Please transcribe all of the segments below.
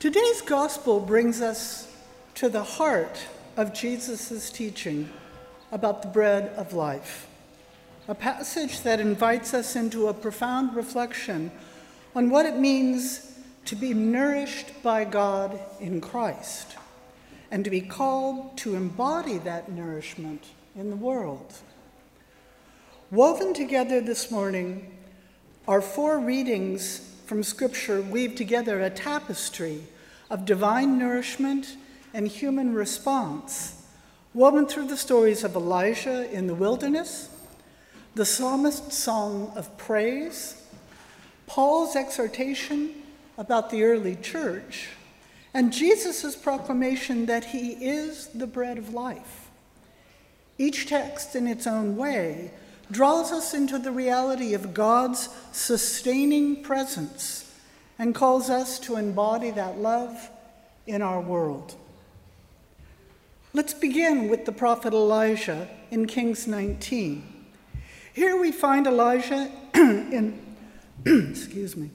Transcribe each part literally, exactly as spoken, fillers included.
Today's gospel brings us to the heart of Jesus' teaching about the bread of life, a passage that invites us into a profound reflection on what it means to be nourished by God in Christ and to be called to embody that nourishment in the world. Woven together this morning are four readings from Scripture weave together a tapestry of divine nourishment and human response, woven through the stories of Elijah in the wilderness, the psalmist's song of praise, Paul's exhortation about the early church, and Jesus' proclamation that he is the bread of life. Each text in its own way draws us into the reality of God's sustaining presence and calls us to embody that love in our world. Let's begin with the prophet Elijah in Kings nineteen. Here we find Elijah in, excuse me,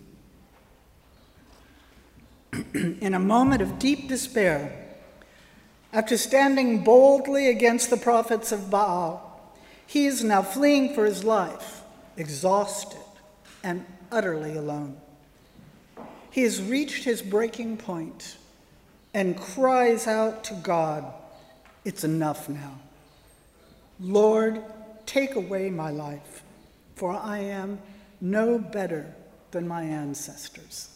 in a moment of deep despair. After standing boldly against the prophets of Baal, he is now fleeing for his life, exhausted and utterly alone. He has reached his breaking point and cries out to God, "It's enough now. Lord, take away my life, for I am no better than my ancestors."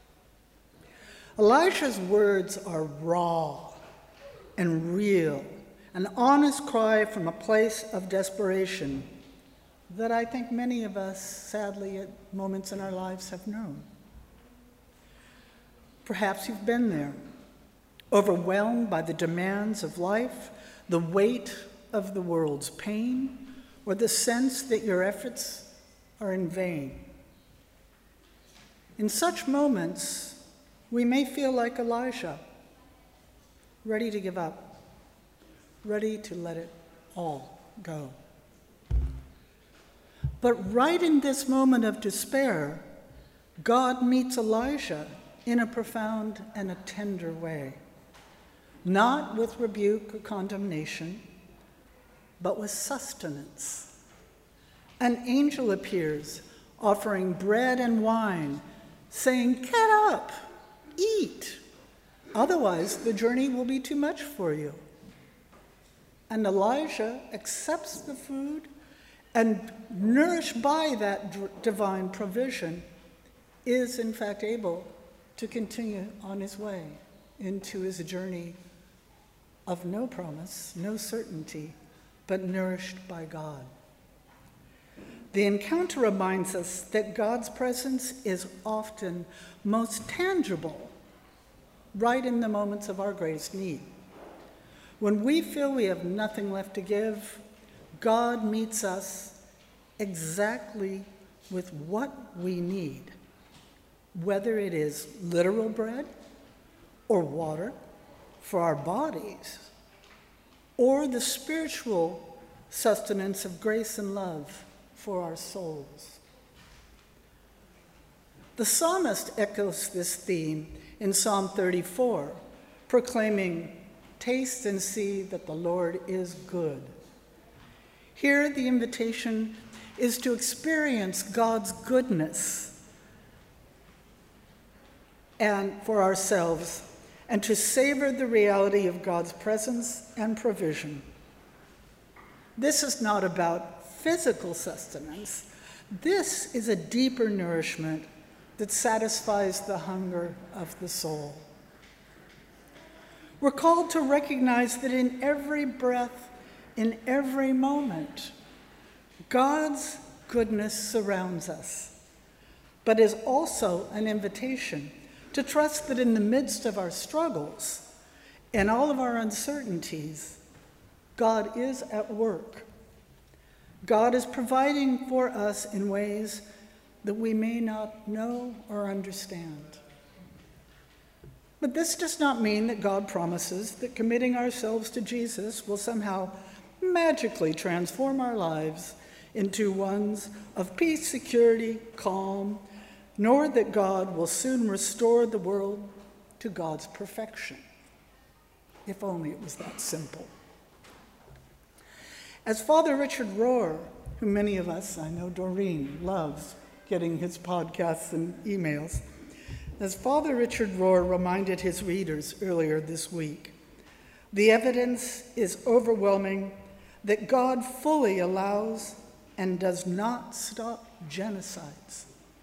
Elijah's words are raw and real, an honest cry from a place of desperation that I think many of us, sadly, at moments in our lives have known. Perhaps you've been there, overwhelmed by the demands of life, the weight of the world's pain, or the sense that your efforts are in vain. In such moments, we may feel like Elijah, ready to give up, ready to let it all go. But right in this moment of despair, God meets Elijah in a profound and a tender way, not with rebuke or condemnation, but with sustenance. An angel appears, offering bread and wine, saying, "Get up, eat, otherwise the journey will be too much for you." And Elijah accepts the food and, nourished by that d- divine provision, is in fact able to continue on his way into his journey of no promise, no certainty, but nourished by God. The encounter reminds us that God's presence is often most tangible right in the moments of our greatest need. When we feel we have nothing left to give, God meets us exactly with what we need, whether it is literal bread or water for our bodies, or the spiritual sustenance of grace and love for our souls. The psalmist echoes this theme in Psalm thirty-four, proclaiming, "Taste and see that the Lord is good." Here, the invitation is to experience God's goodness and for ourselves, and to savor the reality of God's presence and provision. This is not about physical sustenance. This is a deeper nourishment that satisfies the hunger of the soul. We're called to recognize that in every breath, in every moment, God's goodness surrounds us, but is also an invitation to trust that in the midst of our struggles and all of our uncertainties, God is at work. God is providing for us in ways that we may not know or understand. But this does not mean that God promises that committing ourselves to Jesus will somehow magically transform our lives into ones of peace, security, calm, nor that God will soon restore the world to God's perfection. If only it was that simple. As Father Richard Rohr, who many of us, I know Doreen, loves getting his podcasts and emails, as Father Richard Rohr reminded his readers earlier this week, the evidence is overwhelming that God fully allows and does not stop genocides.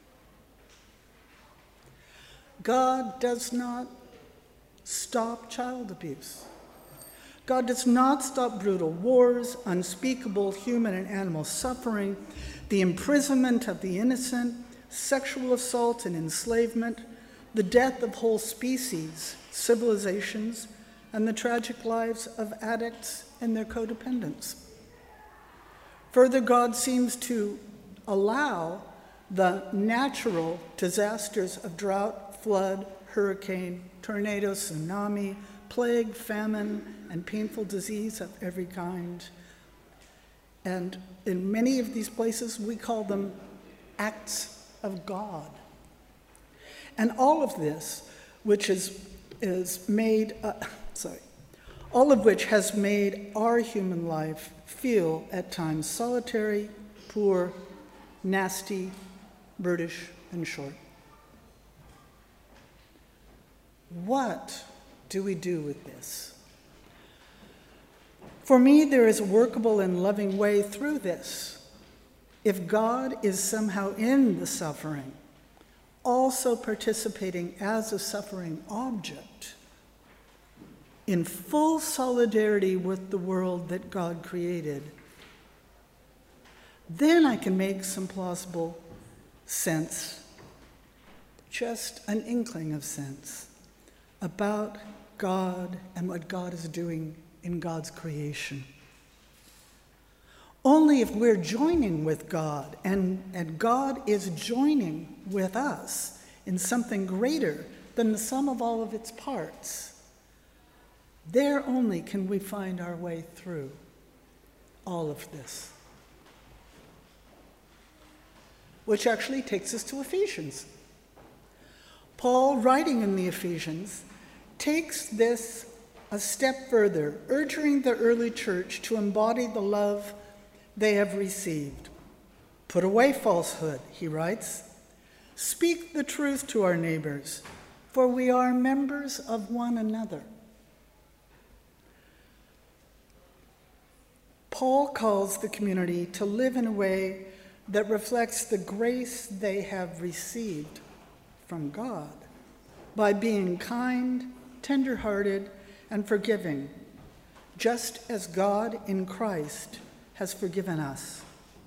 God does not stop child abuse. God does not stop brutal wars, unspeakable human and animal suffering, the imprisonment of the innocent, sexual assault and enslavement, the death of whole species, civilizations, and the tragic lives of addicts and their codependents. Further, God seems to allow the natural disasters of drought, flood, hurricane, tornado, tsunami, plague, famine, and painful disease of every kind. And in many of these places, we call them acts of God. And all of this, which is, is made, uh, sorry, all of which has made our human life feel at times solitary, poor, nasty, brutish, and short. What do we do with this? For me, there is a workable and loving way through this. If God is somehow in the suffering, also participating as a suffering object, in full solidarity with the world that God created, then I can make some plausible sense, just an inkling of sense, about God and what God is doing in God's creation. Only if we're joining with God and, and God is joining with us in something greater than the sum of all of its parts, there only can we find our way through all of this. Which actually takes us to Ephesians. Paul, writing in the Ephesians, takes this a step further, urging the early church to embody the love they have received. Put away falsehood, he writes. Speak the truth to our neighbors, for we are members of one another. Paul calls the community to live in a way that reflects the grace they have received from God by being kind, tender-hearted, and forgiving, just as God in Christ has forgiven us.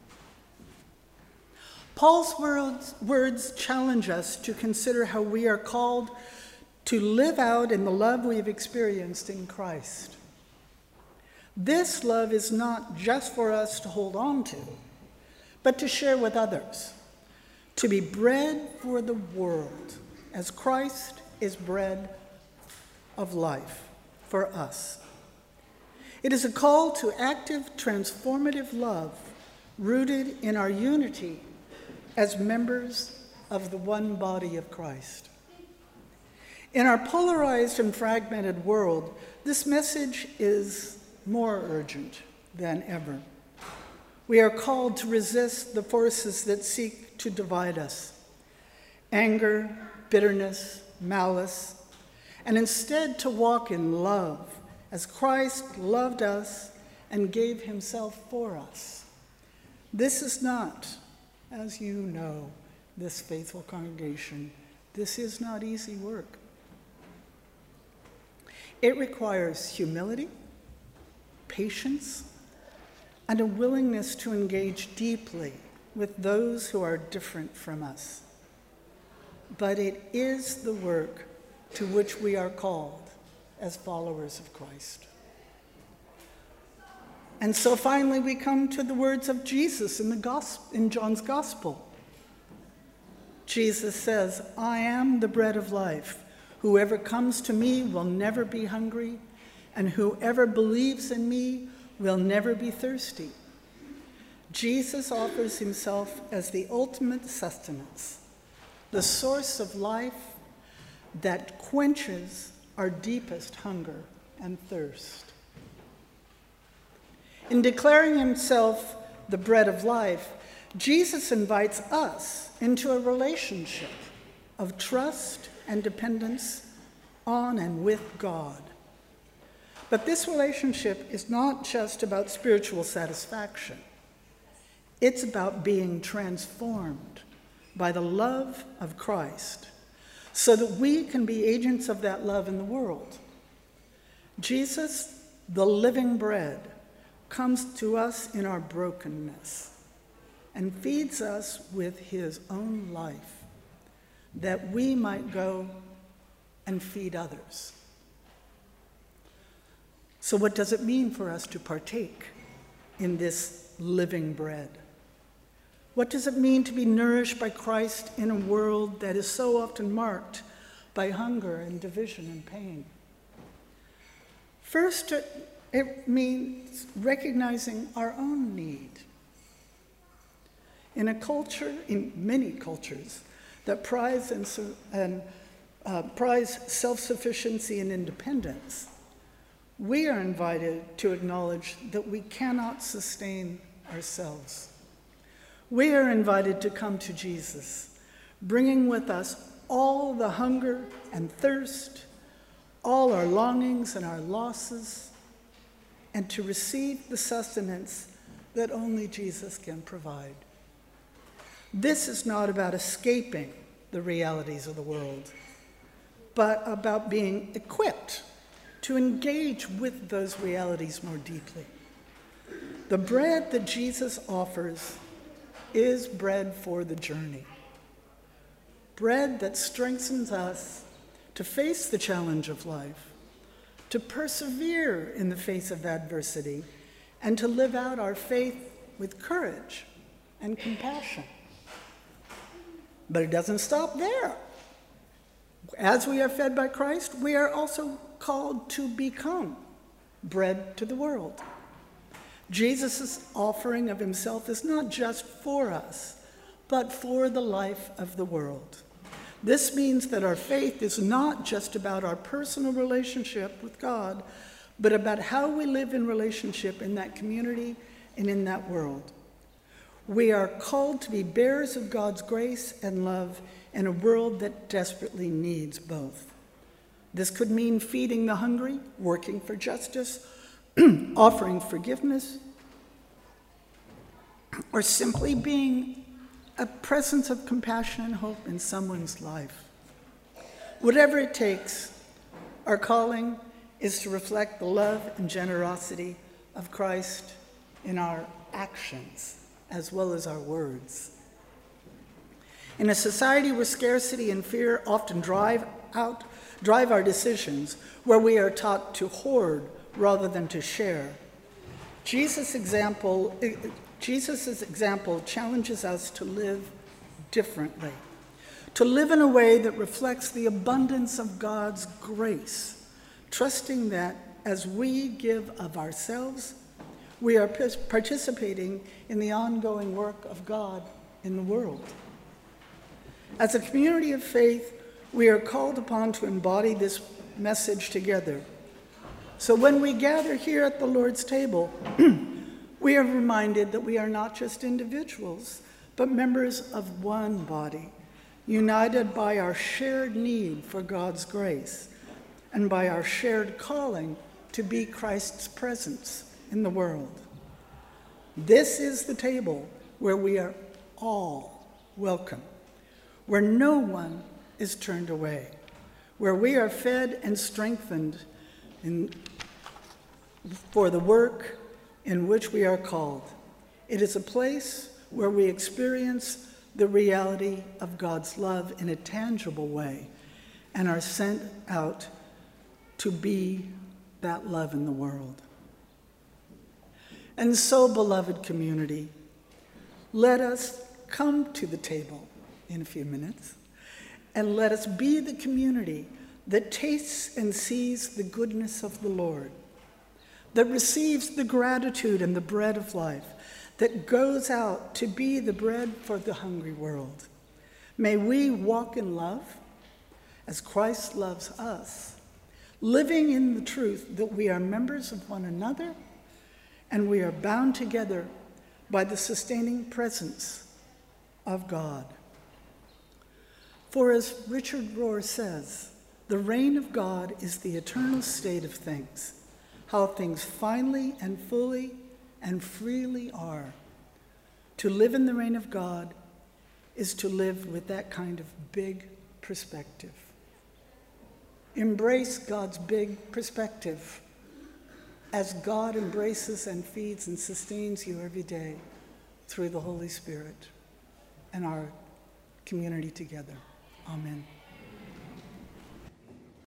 Paul's words, words challenge us to consider how we are called to live out in the love we have experienced in Christ. This love is not just for us to hold on to, but to share with others, to be bread for the world, as Christ is bread of life for us. It is a call to active, transformative love rooted in our unity as members of the one body of Christ. In our polarized and fragmented world, this message is more urgent than ever. We are called to resist the forces that seek to divide us, anger, bitterness, malice, and instead to walk in love as Christ loved us and gave himself for us. This is not, as you know, this faithful congregation, this is not easy work. It requires humility, patience, and a willingness to engage deeply with those who are different from us. But it is the work to which we are called as followers of Christ. And so finally we come to the words of Jesus in the gospel, in John's Gospel. Jesus says, "I am the bread of life. Whoever comes to me will never be hungry, and whoever believes in me will never be thirsty." Jesus offers himself as the ultimate sustenance, the source of life, that quenches our deepest hunger and thirst. In declaring himself the bread of life, Jesus invites us into a relationship of trust and dependence on and with God. But this relationship is not just about spiritual satisfaction. It's about being transformed by the love of Christ so that we can be agents of that love in the world. Jesus, the living bread, comes to us in our brokenness and feeds us with his own life, that we might go and feed others. So what does it mean for us to partake in this living bread? What does it mean to be nourished by Christ in a world that is so often marked by hunger and division and pain? First, it means recognizing our own need. In a culture, in many cultures, that prize and, and uh, prize self-sufficiency and independence, we are invited to acknowledge that we cannot sustain ourselves. We are invited to come to Jesus, bringing with us all the hunger and thirst, all our longings and our losses, and to receive the sustenance that only Jesus can provide. This is not about escaping the realities of the world, but about being equipped to engage with those realities more deeply. The bread that Jesus offers is bread for the journey. Bread that strengthens us to face the challenge of life, to persevere in the face of adversity, and to live out our faith with courage and compassion. But it doesn't stop there. As we are fed by Christ, we are also called to become bread to the world. Jesus' offering of himself is not just for us, but for the life of the world. This means that our faith is not just about our personal relationship with God, but about how we live in relationship in that community and in that world. We are called to be bearers of God's grace and love in a world that desperately needs both. This could mean feeding the hungry, working for justice, offering forgiveness, or simply being a presence of compassion and hope in someone's life. Whatever it takes, our calling is to reflect the love and generosity of Christ in our actions as well as our words. In a society where scarcity and fear often drive out, drive our decisions, where we are taught to hoard rather than to share, Jesus' example, Jesus' example challenges us to live differently, to live in a way that reflects the abundance of God's grace, trusting that as we give of ourselves, we are participating in the ongoing work of God in the world. As a community of faith, we are called upon to embody this message together. So when we gather here at the Lord's table, we are reminded that we are not just individuals, but members of one body, united by our shared need for God's grace and by our shared calling to be Christ's presence in the world. This is the table where we are all welcome, where no one is turned away, where we are fed and strengthened in, for the work in which we are called. It is a place where we experience the reality of God's love in a tangible way and are sent out to be that love in the world. And so, beloved community, let us come to the table in a few minutes, and let us be the community that tastes and sees the goodness of the Lord, that receives the gratitude and the bread of life, that goes out to be the bread for the hungry world. May we walk in love as Christ loves us, living in the truth that we are members of one another and we are bound together by the sustaining presence of God. For as Richard Rohr says, the reign of God is the eternal state of things, how things finally and fully and freely are. To live in the reign of God is to live with that kind of big perspective. Embrace God's big perspective as God embraces and feeds and sustains you every day through the Holy Spirit and our community together. Amen.